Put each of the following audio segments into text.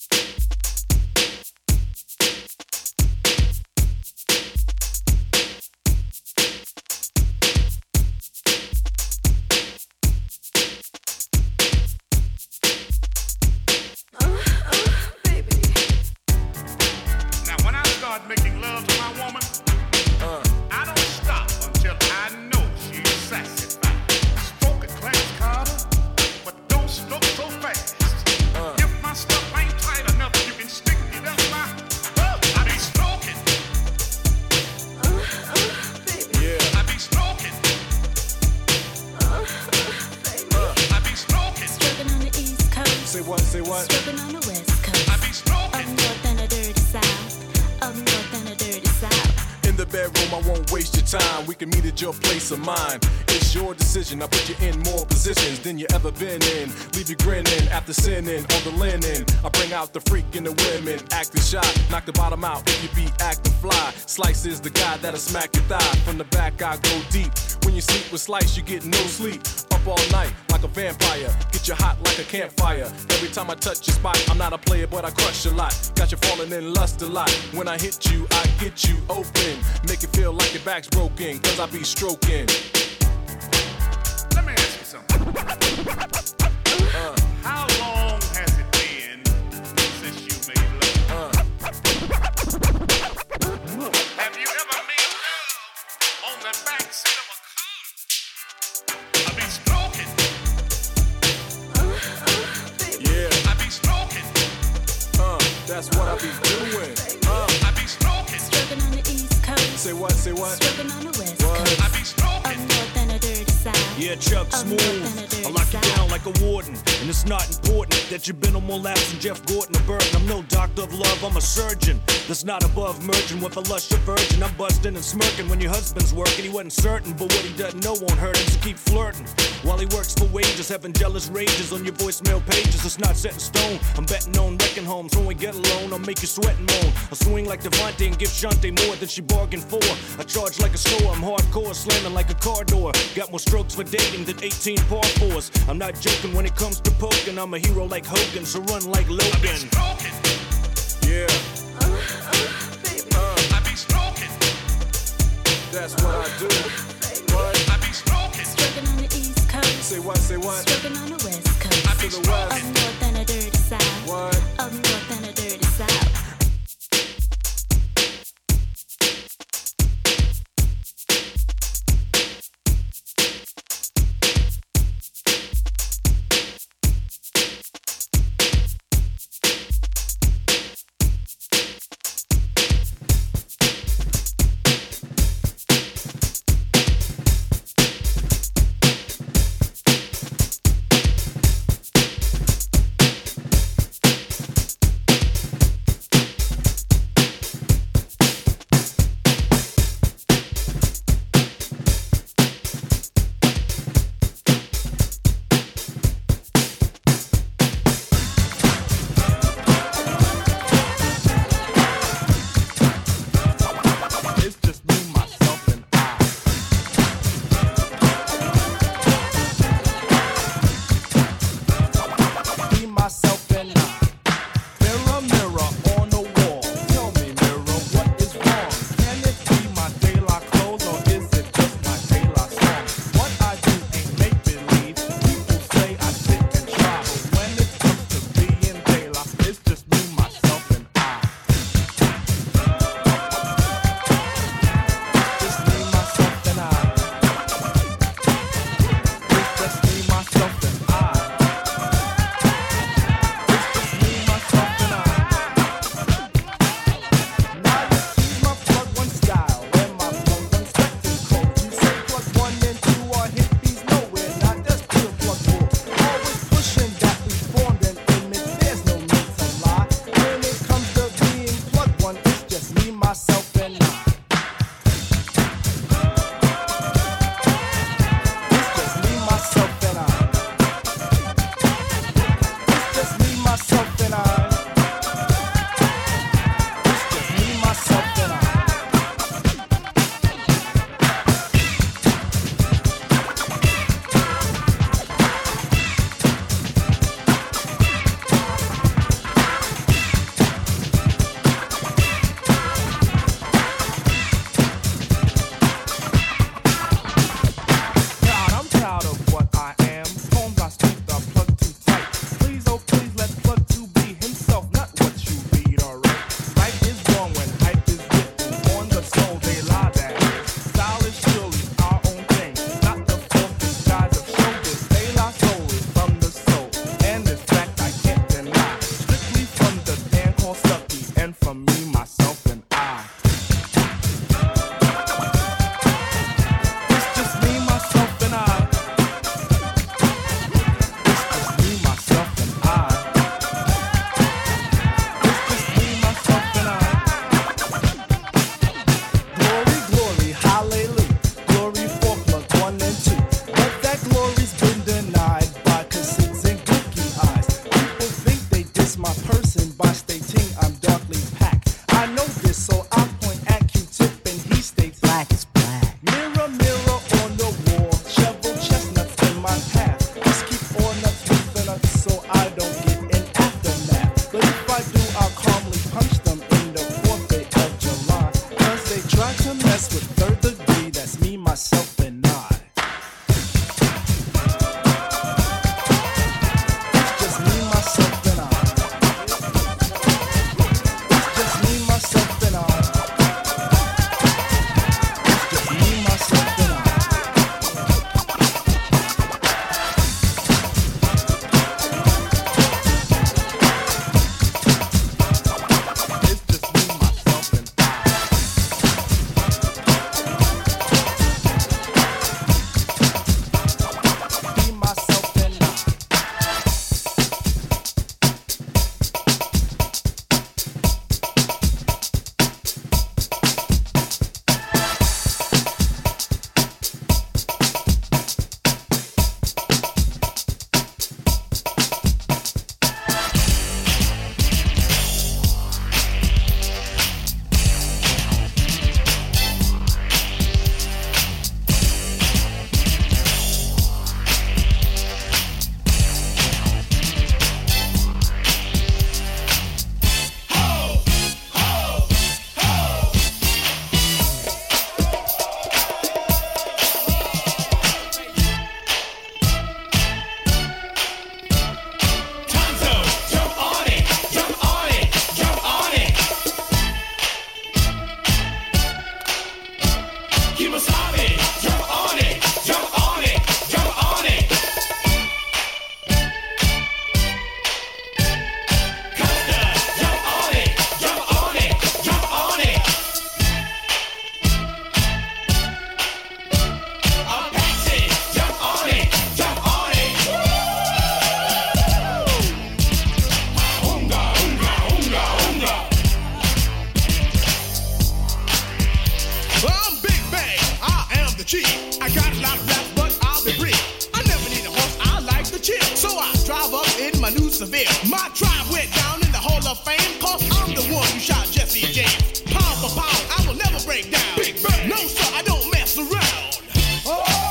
Making love to my woman, I don't stop until I know she's satisfied. Stroke it, Clarence Carter, but don't stroke so fast. If my stuff ain't tight enough, you can stick it up my. I be stroking. Baby. Yeah. I be stroking. Baby. I be stroking. Stroking on the East Coast. Say what? Say what? Stroking on the West Coast. I be stroking. Up north and a dirty south. Up north and a dirty south. In the bedroom, I won't waste your time. We can meet at your place or mine. It's your decision. I put you in more positions than you ever been in. Leave you grinning after sinning on the linen. I bring out the freak in the women. Acting shy, knock the bottom out if you be acting fly. Slice is the guy that'll smack your thigh. From the back, I go deep. When you sleep with Slice, you get no sleep. Up all night like a vampire. Get you hot like a campfire. Every time I touch your spot, I'm not a player, but I crush a lot. Got you falling in lust a lot. When I hit you, I get you open. Make it feel like your back's broken, cause I be stroking. Let me ask you something. How long has it been since you made love? Have you ever made love on the back seat of a car? I be stroking. Yeah. I be stroking. That's what I be doing. I be stroking. Stroking on the East Coast. Say what? Say what? Stroking on the West What? Coast. I be stroking. Up north and a dirty south. Yeah, Chuck, Up north and a smooth. dirty I lock you south. down like a warden. And it's not important that you've been on more laps than Jeff Gordon or Burton. I'm no doctor of love, I'm a surgeon. That's not above merging with a luscious virgin. I'm busting and smirking when your husband's working. He wasn't certain, but what he doesn't know won't hurt him, so keep flirting. While he works for wages, having jealous rages on your voicemail pages. It's not set in stone. I'm betting on wrecking homes. When we get alone, I'll make you sweat and moan. I'll swing like Devontae and give Shante more than she bargained for. I charge like a store, I'm hardcore, slamming like a car door. Got more strokes for dating than 18 par fours. I'm not joking when it comes to poking. I'm a hero like Hogan, so run like I be Logan. stroking. Yeah. I be stroking. That's what I do. What? I be stroking. Stroking on the East Coast. Say what? Say what? Stroking on the West Coast. I be To the west. Up north and a dirty south. What? Up north and a dirty south. severe. My tribe went down in the Hall of Fame, cause I'm the one who shot Jesse James. Pound for pound, I will never break down. Big Bang. No, sir, I don't mess around. Oh!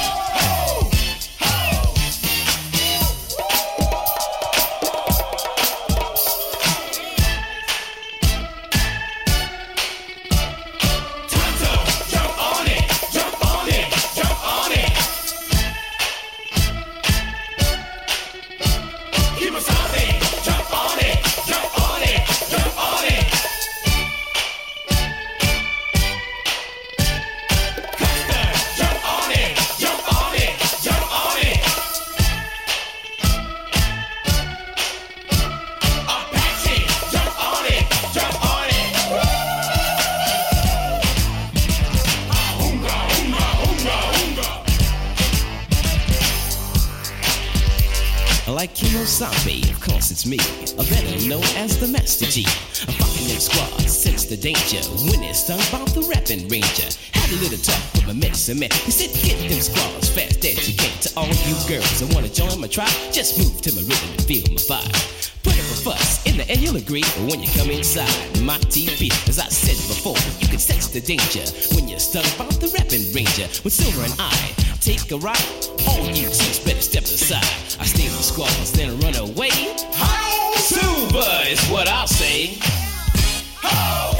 Like Kimosabe, of course it's me, better known as the Master G. I'm fucking them squads, sense the danger, when it stung about the rapping ranger. Had a little talk with my medicine man, he said get them squads fast as you can. To all you girls that wanna join my tribe, just move to my rhythm and feel my vibe. Put up a fuss, in the end you'll agree, when you come inside my TV. As I said before, you can sense the danger, when you're stung about the rapping ranger. With Silver and I take a ride, all you chicks better step aside. I stay with the squads, then run away. Ho! Silver is what I'll say. Ho!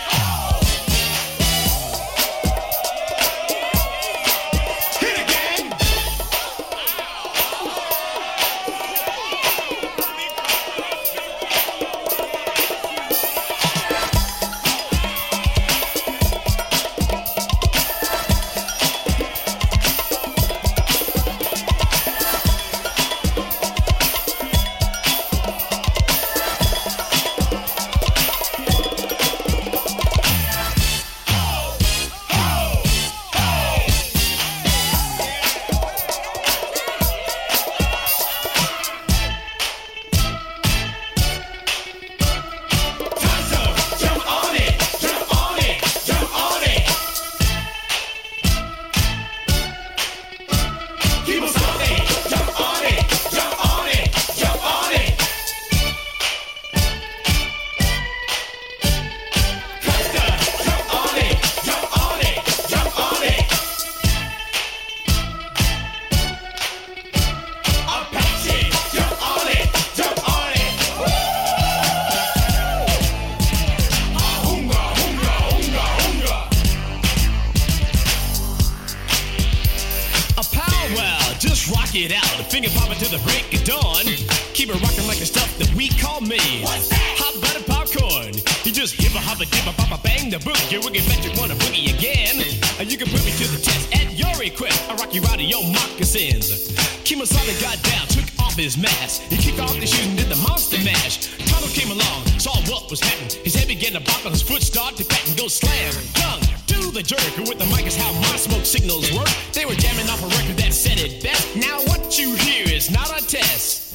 It out, finger popping to the break of dawn. Keep it rocking like the stuff that we call me. Hot butter popcorn. You just hip a hop a dip a pop a bang the boogie. Woogie bet you wanna boogie again. You can put me to the test at your request. I rock you out of your moccasins. Kemosabe got down, took off his mask. He kicked off the shoes and did the monster mash. Tonto came along, saw what was happening. His head began to bop and his foot started to pat and go slam. Tongue to the jerk, with the mic is how my smoke signals work. They were jamming off a record that said it best. Now what you hear is not a test.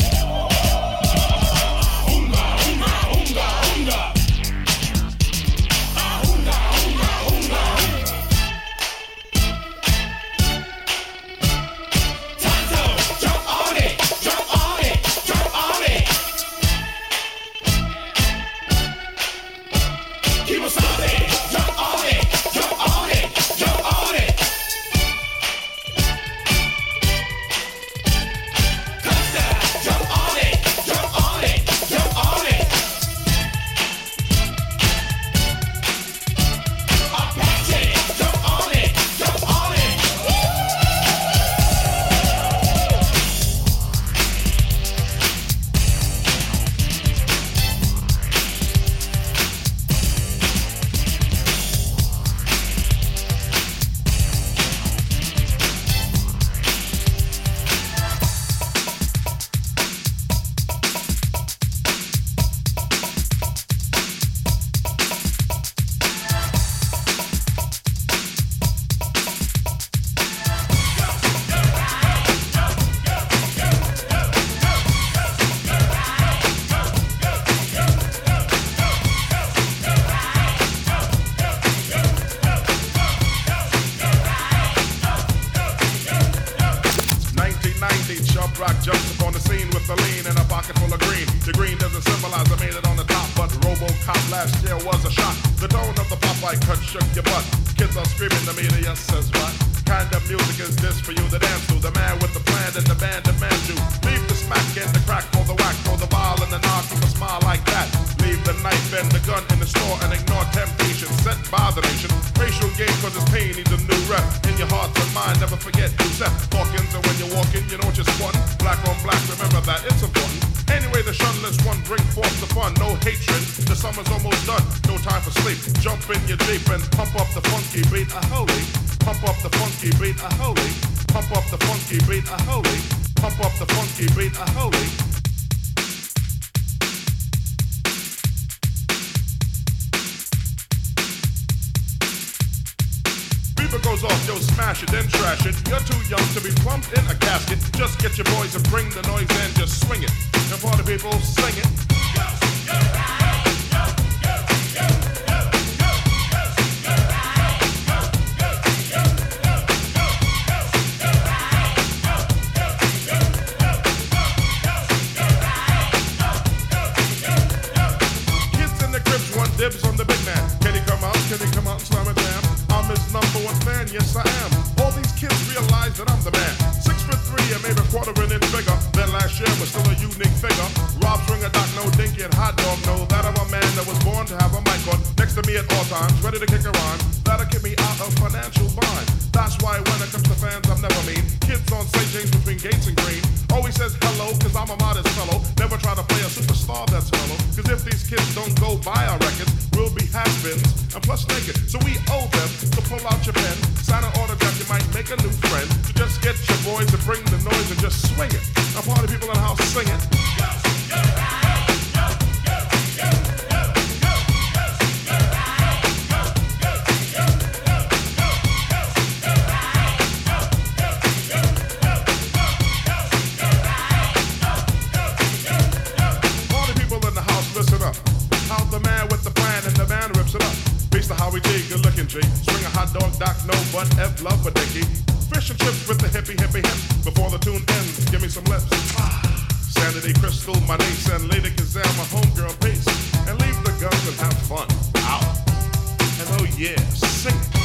Oonga, oonga, oonga, oonga. Oonga, oonga, oonga. Tonto, jump on it, jump on it, jump on it. Kemosabe, jump on it, jump on it, jump on it. Jump on it. green and a pocket full of green. The green doesn't symbolize I made it on the top, but RoboCop last year was a shot. The tone of the Popeye cut shook your butt. Kids are screaming, the media says what? Kind of music is this for you to dance to? The man with the plan and the band demands you. Leave the smack and the crack for the whack, for the ball and the knock, keep a smile like that. Leave the knife and the gun in the store and ignore temptation set by the nation. Racial game cause it's pain needs a new rep. In your heart and mind, never forget who set Hawkins, and when you're walking, you know what you're squatting. Black on black, remember that, it's important. Anyway, the shunless one bring forth the fun. No hatred, the summer's almost done. No time for sleep, jump in your Jeep and pump up the funky beat, a holy. Pump up the funky beat, a holy. Pump up the funky beat, a holy. Pump up the funky beat, a holy. Beaver goes off, yo, smash it, then trash it. You're too young to be plumped in a casket. Just get your boys and bring the noise and just swing it. And party people, sing it. Dibs on the big man. Can he come out? Can he come out and slam it down? I'm his number one fan, yes I am. All these kids realize that I'm the man. 6'3" and maybe a quarter an inch bigger than last year, but still a unique figure. Rob Stringer, Doc, no dinky and hot dog, know that I'm a man that was born to have a mic on next to me at all times, ready to kick a rhyme. That'll keep me out of financial bind. That's why when it comes to fans, I'm never mean. Kids on St. James between Gates and Green always says hello, cause I'm a modest fellow. Never try to play a superstar that's mellow, cause if these kids don't go buy our records, we'll be has-beens and plus naked. So we owe them to pull out your pen, sign an autograph, you might make a new friend. So just get your boys to bring the noise and just swing it. Now party people in the house, sing it. How we dig, good looking G. Swing a hot dog, Doc, no, but F love a dicky. Fish and chips with the hippie hip. Before the tune ends, give me some lips. Sanity Crystal, my niece, and Lady Kazam, my homegirl, peace. And leave the guns and have fun. Out. And oh yeah, sing it.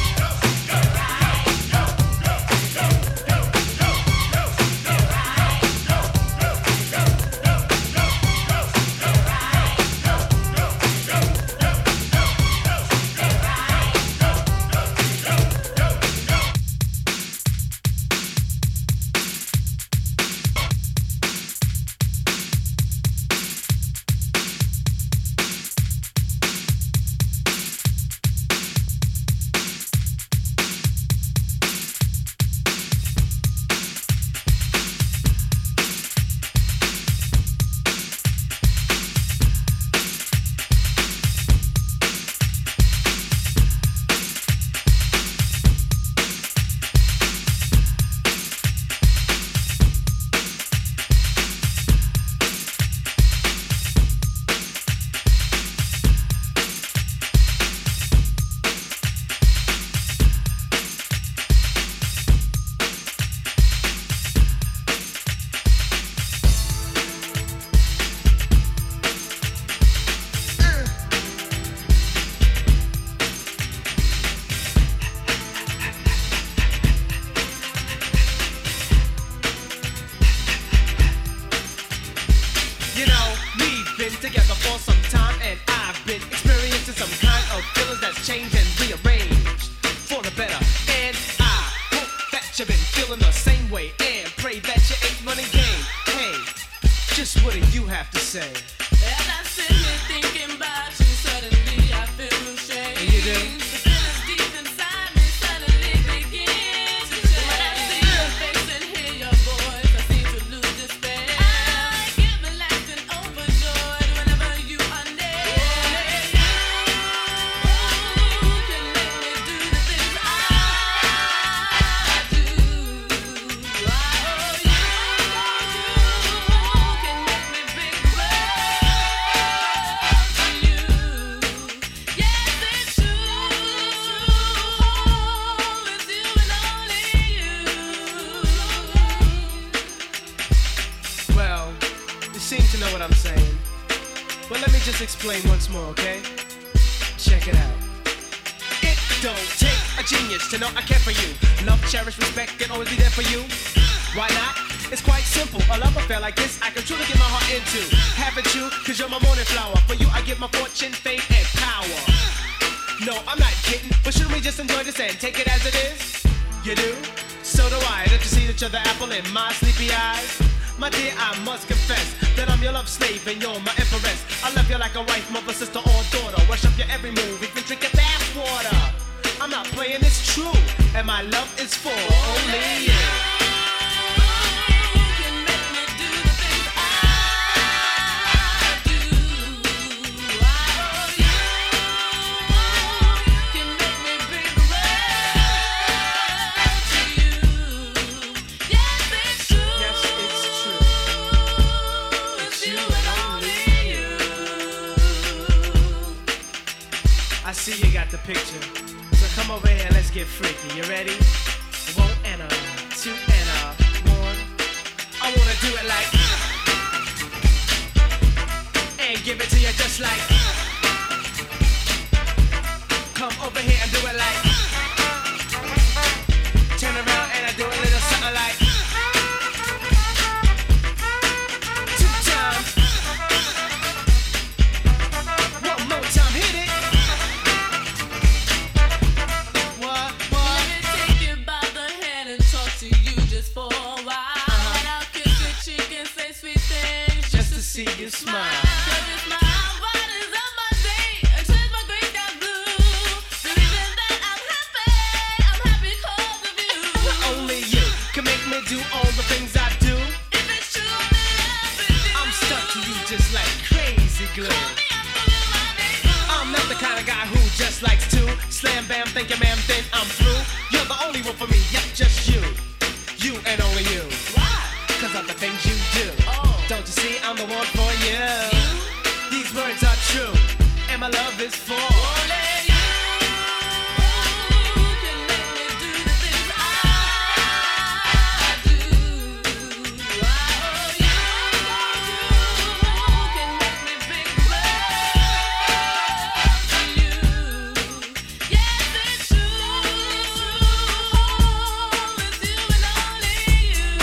seem to know what I'm saying. But let me just explain once more, okay? Check it out. It don't take a genius to know I care for you. Love, cherish, respect, and always be there for you. Why not? It's quite simple. A love affair like this, I can truly get my heart into. Haven't you? Cause you're my morning flower. For you, I give my fortune, fame, and power. No, I'm not kidding. But shouldn't we just enjoy this and take it as it is? You do? So do I. Don't you see each other apple in my sleepy eyes? My dear, I must confess that I'm your love slave and you're my empress. I love you like a wife, mother, sister, or daughter. Rush up your every move, even drink your bath water. I'm not playing, it's true, and my love is for only you. I see you got the picture, so come over here, let's get freaky. You ready? 1 and a 2 and a 1. I wanna do it like, and give it to you just like. Come over here and do it like. Turn around and I do a little something like. 2 times. 1 more time, hit it. See you smile. Only you can make me do all the things I do. I'm stuck to you just like crazy glue. I'm not the kind of guy who just likes to slam bam, thank you ma'am, then I'm through. You're the only one for me, yep, just you. You and only you. Why? Cause of the things you do. Don't you see I'm the one for you? These words are true, and my love is for only you. Can make me do the things I do. Oh, you can make me bring the world to you. Yes, it's true. It's you and only you.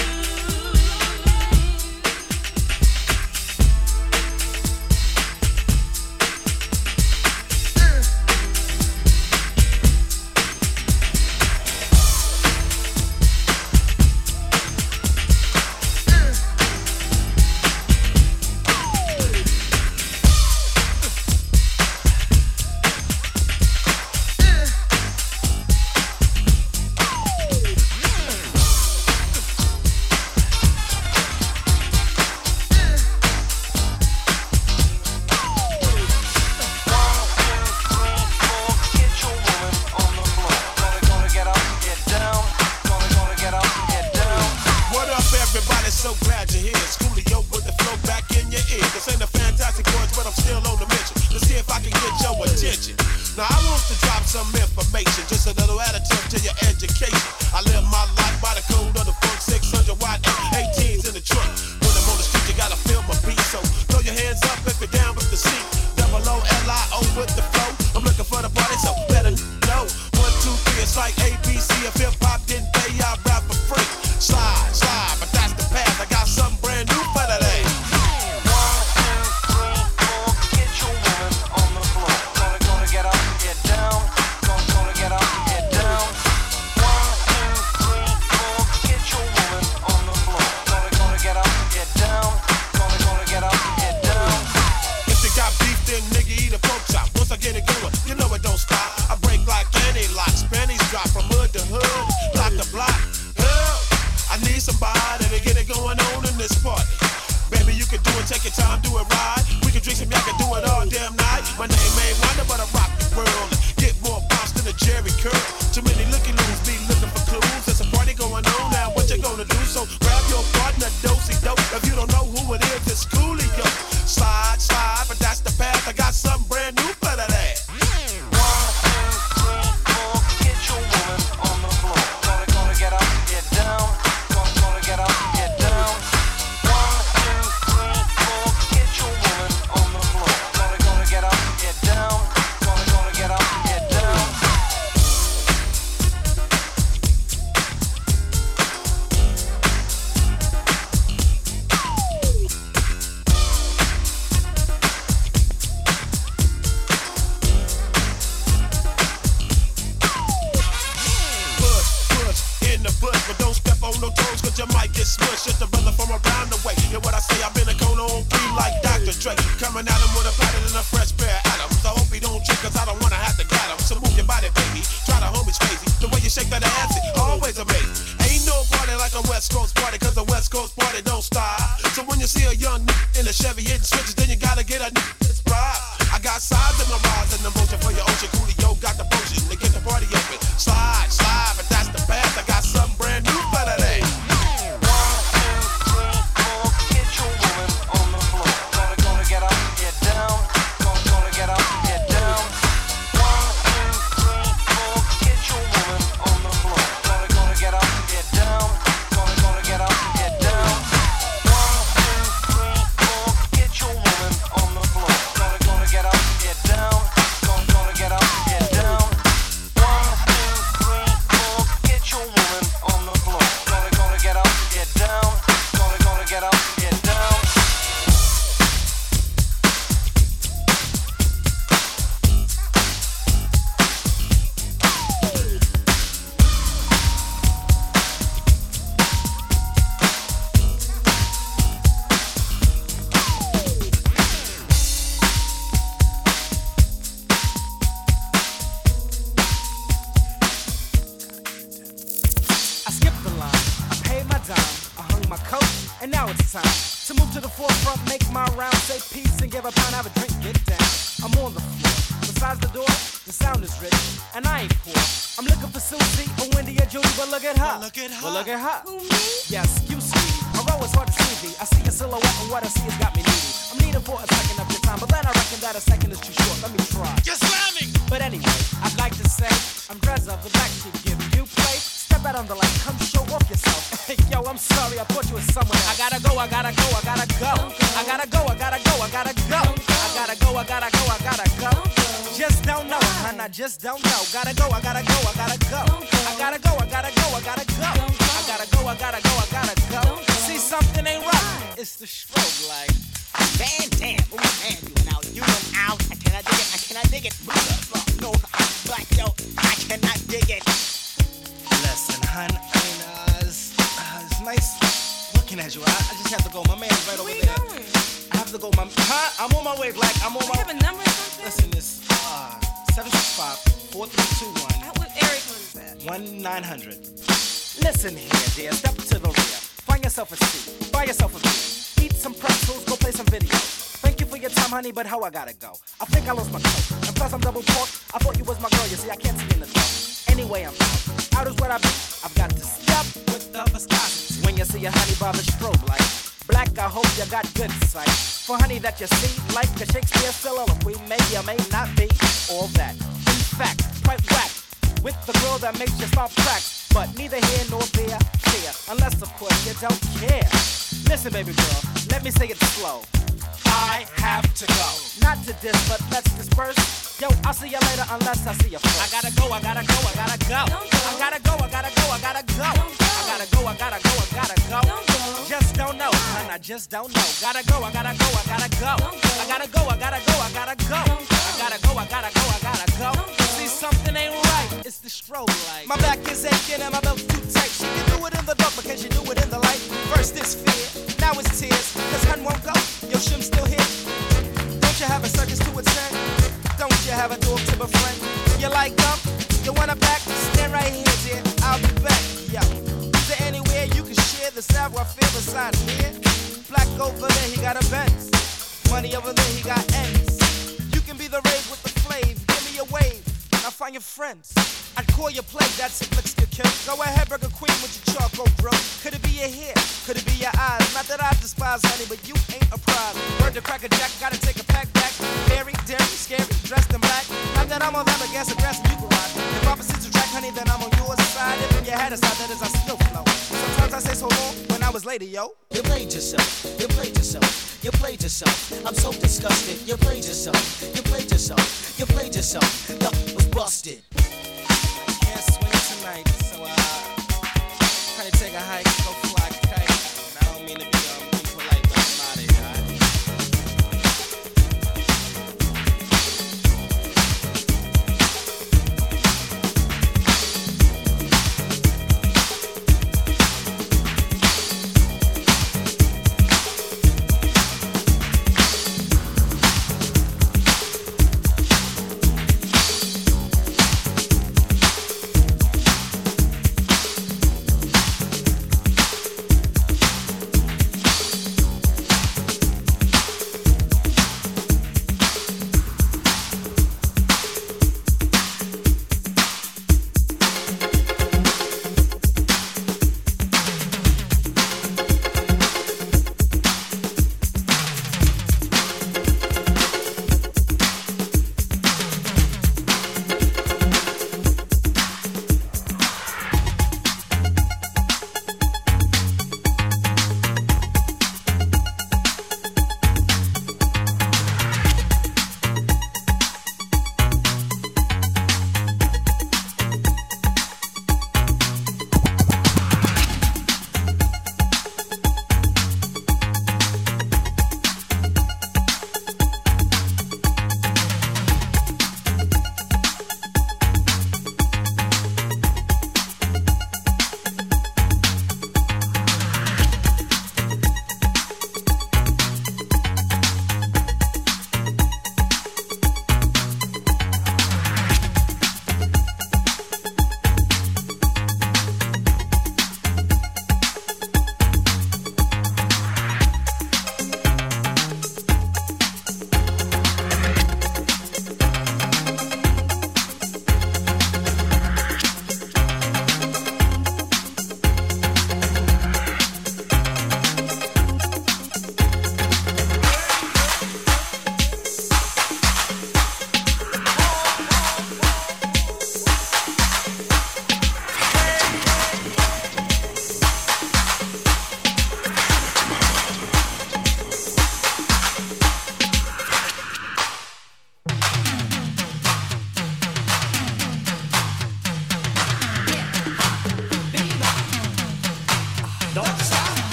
Dre coming at him with a pattern and a fresh pair of atoms. I hope he don't trip, cause I don't wanna have to get him. So move your body, baby. Try to homie's crazy. The way you shake that ass, it always amazing. Ain't no party like a West Coast party, cause a West Coast party don't stop. So when you see a young nigga in a Chevy hitting switches, then you gotta get a nigga's pride. I got sides in my rise and emotion for your ocean. Coolio got the potion to get the party open. Slide, slide, but that's the past. I got something brand new for today. Just don't know. Gotta go, I gotta go, I gotta go. I gotta go, I gotta go, I gotta go. I gotta go, I gotta go, I gotta go. See, something ain't right. It's the strobe light. Van Dam, oh man, you went out, you went out. I cannot dig it, I cannot dig it. No, I'm black, yo, I cannot dig it. Listen, hun, I mean, it's nice looking at you. I just have to go. My man's right over there. Where you going? I have to go. I'm on my way, Black. I'm on my way. You have a number or something? Listen, this 765-4321. What area code is that? 1-900. Listen here, dear. Step to the rear. Find yourself a seat. Buy yourself a beer. Eat some pretzels. Go play some video. Thank you for your time, honey, but how I gotta go? I think I lost my coat. And plus I'm double parked. I thought you was my girl. You see, I can't see in the dark. Anyway, I'm out. Out is what I be. I've got to step with the viscosity. When you see a honey by the strobe light. Black, I hope you got good sight. For honey that you see, like the Shakespeare soliloquy, may or may not be all that. In fact, quite whack, with the girl that makes you stop tracks. But neither here nor there, fear, unless of course you don't care. Listen, baby girl, let me say it slow. I have to go. Not to diss, but let's disperse. Yo, I'll see you later unless I see you first. I gotta go, I gotta go, I gotta go. I gotta go, I gotta go, I gotta go. I gotta go, I gotta go, I gotta go. Just don't know, and I just don't know. Gotta go, I gotta go, I gotta go. I gotta go, I gotta go, I gotta go. I gotta go, I gotta go, I gotta go. See, something ain't right, it's the strobe light. My back is aching and my belt's too tight. She can do it in the dark, but can she do it in the light? First it's fear, now it's tears. Cause hun won't go, your shim's still here. Don't you have a circus to attend? Don't you have a dog to befriend? You like gum? You want a back? Stand right here, dear, I'll be back. Yeah. Is there anywhere you can share the savoir-faire beside here? Black over there, he got a Benz. Money over there, he got ends. You can be the rave with the flave. Give me a wave, now find your friends. I'd call your play, that's it, looks good, kid. Go ahead, Burger Queen with your charcoal grill. Could it be your hair? Could it be your eyes? Not that I despise honey, but you ain't a prize. Word to Cracker Jack, gotta take a pack back. Very, daring, scary, dressed in black. Not that I'm on that, but guess aggressive, you can ride. If opposites attract, honey, then I'm on your side. If you had a side, that is, I still flow. Sometimes I say so long when I was later, yo. You played yourself, you played yourself, you played yourself. I'm so disgusted. You played yourself, you played yourself, you played yourself. Duck was busted. I can't swing tonight, so try to take a hike, go fly a kite. And I don't mean to be impolite, but I'm out of here, alright?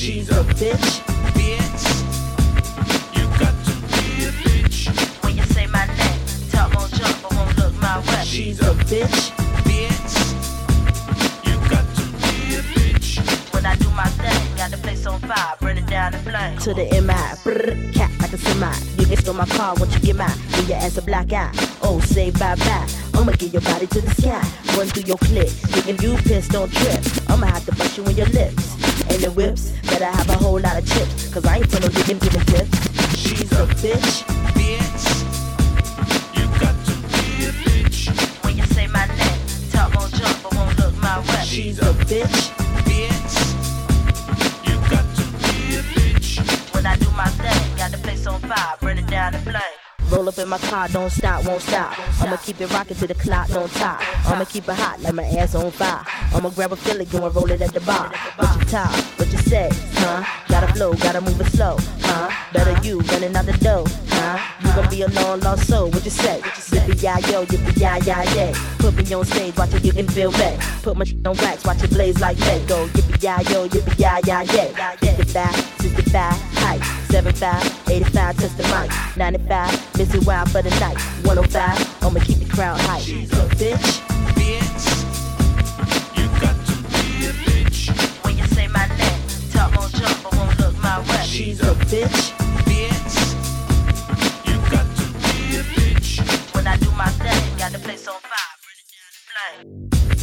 She's a bitch. Bitch. You got to be a bitch. When you say my name, talk more jump, but won't look my way. She's a bitch. Bitch. You got to be a bitch. When I do my thing, got the place on fire, burn it down in flames. To the MI, brr, cat like a semi. You can steal my car once you get mine. Give your ass a black eye. Oh, say bye-bye. I'ma give your body to the sky. Run through your clit. If you pissed, don't trip. I'ma have to bust you in your lips. And the whips, better have a whole lot of chips. Cause I ain't for no digging, giving tips. She's a bitch. Bitch. You got to be a bitch. When you say my name, talk more jump, but won't look my way. She's a bitch. Bitch. You got to be a bitch. When I do my thing, got the place on fire, burn it down in flames. Roll up in my car, don't stop, won't stop. I'ma keep it rocking till the clock don't top. I'ma keep it hot like my ass on fire. I'ma grab a Philly, go and roll it at the bar. What you talk, what you say, huh? Gotta flow, gotta move it slow, huh? Better you running out the door, huh? You gon' be a long lost soul, what you say? Yippee-yi-yo, yippee-yi-yi-yay. Put me on stage, watch it, you can feel me. Put my shit on wax, watch it blaze like me. Go yippee-yi-yo, yippee-yi-yi-yay. 55, 65, height. 75, 85, touch the mic. 95, miss it wild for the night. 105, I'ma keep the crowd hype. She's a bitch. Bitch. You got to be a bitch. When you say my name, talk more jump, but won't look my way. She's a bitch. Bitch. You got to be a bitch. When I do my thing, got the place on fire, burn it down in flames.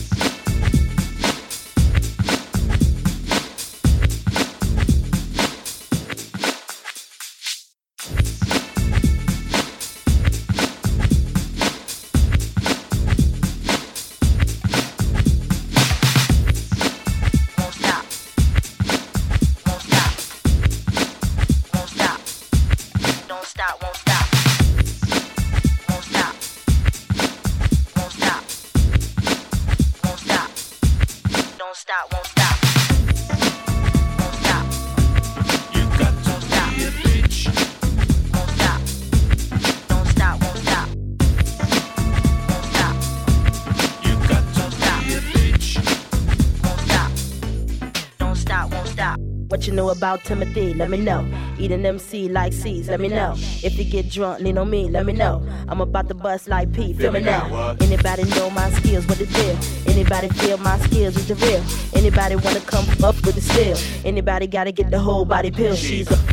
What you know about Timothy, let me know. Eating MC like C's, let me know. If you get drunk, lean on me, let me know. I'm about to bust like P, feel me now. Anybody know my skills, what the deal? Anybody feel my skills is the real? Anybody wanna come up with the steel? Anybody gotta get the whole body pill? She's a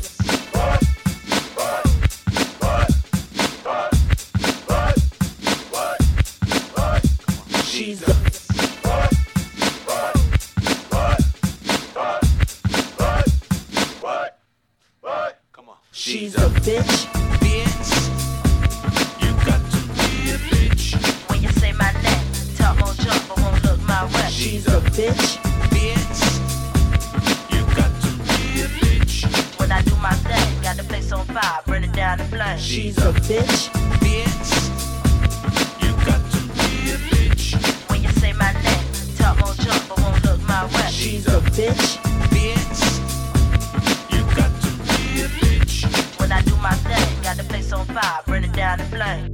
She's a She's a bitch. Bitch. You got to be a bitch. When you say my name, talk more jump, but won't look my way. She's a bitch. Bitch. You got to be a bitch. When I do my thing, got the place on fire, burn it down in flames. She's a bitch. Bitch. You got to be a bitch. When you say my name, talk more jump, but won't look my way. She's a bitch. Bitch. You got to be a bitch. When I do my thing, got the place on fire, burn it down in flames.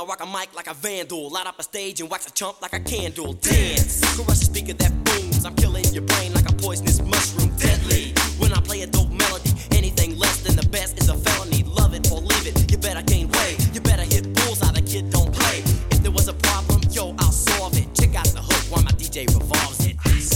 I rock a mic like a vandal. Light up a stage and wax a chump like a candle. Dance, crush a speaker that booms. I'm killing your brain like a poisonous mushroom. Deadly, when I play a dope melody. Anything less than the best is a felony. Love it or leave it, you better gain weight. You better hit bullseye, the kid don't play. If there was a problem, yo, I'll solve it. Check out the hook while my DJ revolves it.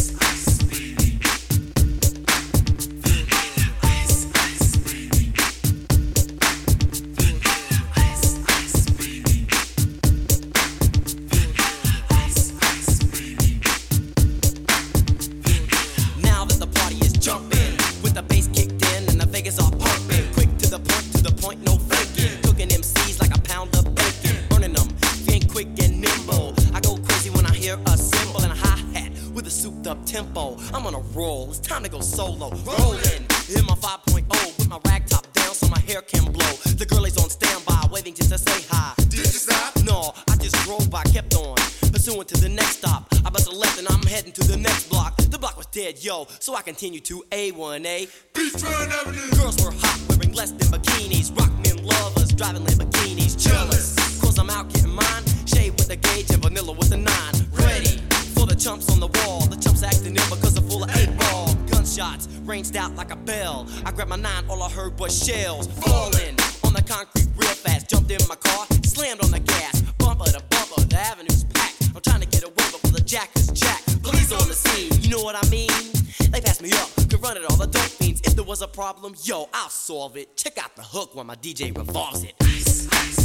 I'm on a roll, it's time to go solo. Rollin', in my 5.0 with my rag top down so my hair can blow. The girl is on standby, waiting just to say hi. Did you stop? No, I just drove by, kept on, pursuing to the next stop. I bust a left and I'm heading to the next block. The block was dead, yo, so I continued to A1A. Beachfront Avenue. Girls were hot, wearing less than bikinis. Rock men lovers, driving Lamborghinis. Jealous, cause I'm out getting mine. Shade with the gauge and vanilla with the 9. Ready for the chumps on the wall. The chumps acting ill because they're full of 8-ball. Gunshots ranged out like a bell. I grabbed my 9, all I heard was shells falling on the concrete real fast. Jumped in my car, slammed on the gas. Bumper to bumper, the avenue's packed. I'm trying to get away, but the jack is jacked. Police on the scene, you know what I mean? They passed me up, could run it all the dope fiends. If there was a problem, yo, I'll solve it. Check out the hook while my DJ revolves it. Ice, ice.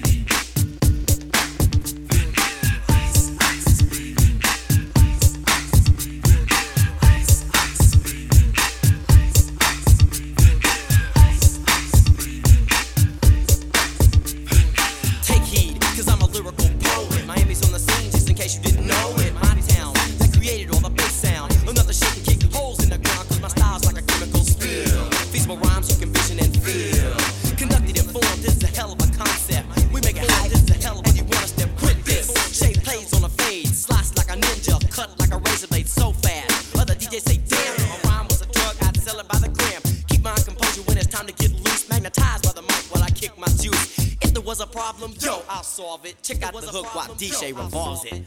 Solve it. Check out the hook while DJ revolves it.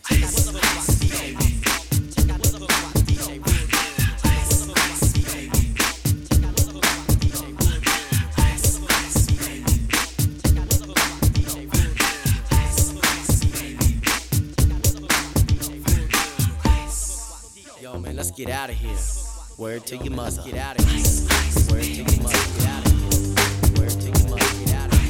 Yo, man, let's get out of here. Word to your mother. Get out of here. Word to your mother. Get out of here. Word to your mother. Get out of here.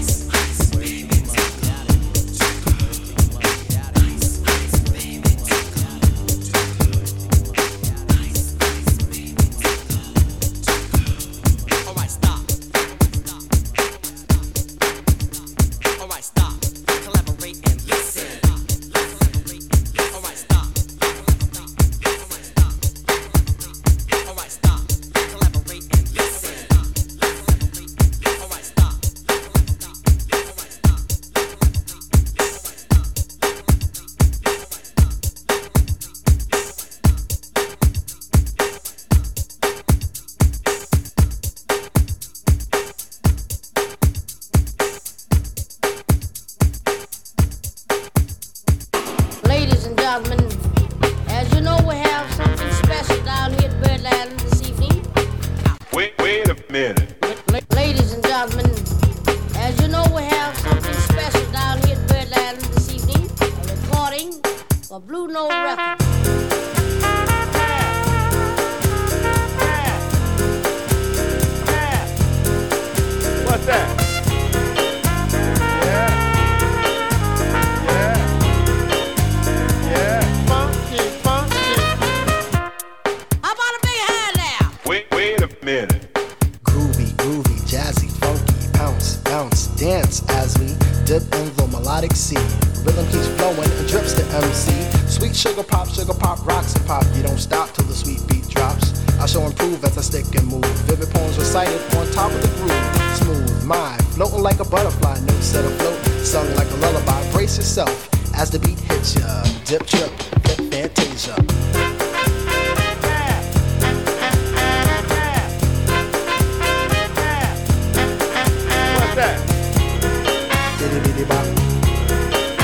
Sugar pop, rocks and pop. You don't stop till the sweet beat drops. I shall improve as I stick and move. Vivid poems recited on top of the groove. Smooth mind, floating like a butterfly. Notes set afloat, sung like a lullaby. Brace yourself as the beat hits ya. Dip, trip, flip, fantasia. What's that? Diddy bop.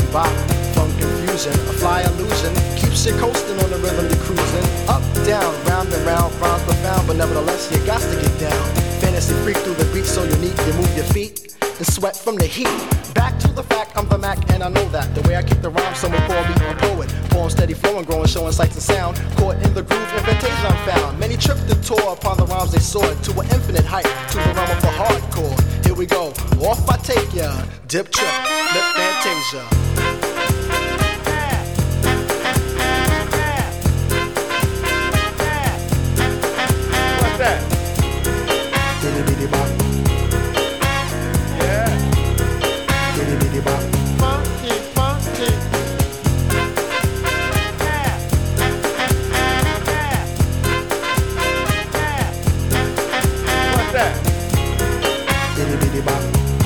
bop, funk confusion, a fly illusion, keeps you coasting on the rhythm you're cruising. Up, down, round and round, rhymes profound, but nevertheless you got to get down. Fantasy freak through the beat so unique, you move your feet and sweat from the heat. Back to the fact, I'm the Mac and I know that. The way I kick the rhyme, someone call me a poet. Poem steady flowing, growing, showing sights and sound. Caught in the groove, invitation I'm found. Many tripped and tore upon the rhymes they soared to an infinite height, to the realm of the hardcore. Here we go, off I take ya, dip trip, lip fantasia. What's that? Bitty bitty bop. Yeah. Bitty bitty bop. Funky, funky. What's that? Bitty bitty bop.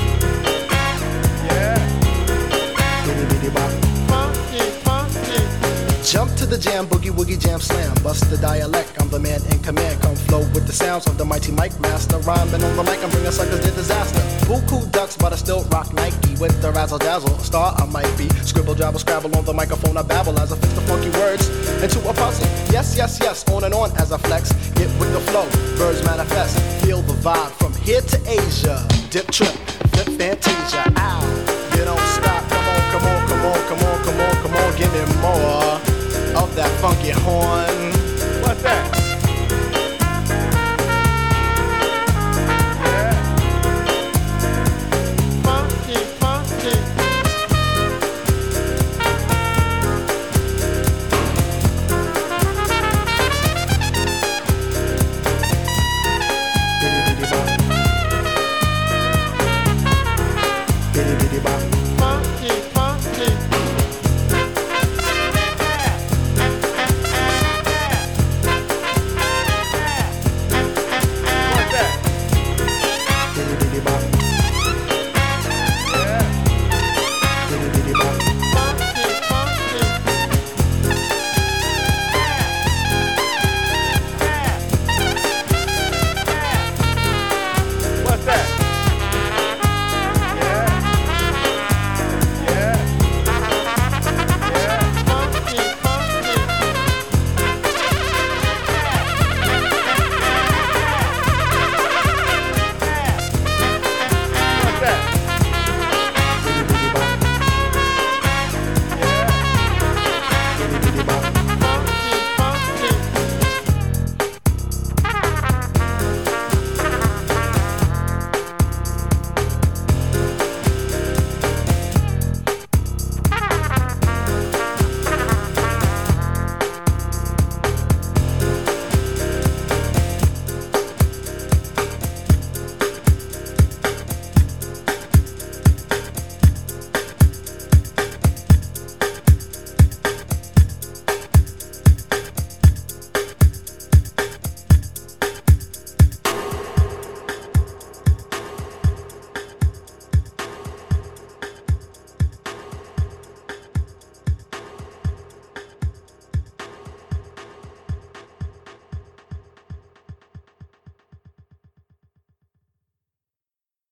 Yeah. Bitty bitty bop. Funky, funky. Jump to the jam, boogie woogie jam slam. Bust the dialect, I'm the man in command. Come flow with the sounds of the mighty mic master. Rhyming on the mic, I'm bringing suckers to disaster. Buku ducks, but I still rock Nike. With the razzle dazzle, a star I might be. Scribble, jabble, scrabble on the microphone, I babble as I fix the funky words into a puzzle. Yes, yes, yes, on and on as I flex. Get with the flow, birds manifest. Feel the vibe from here to Asia. Dip trip, flip fantasia. Ow, you don't stop, come on, come on, come on, come on.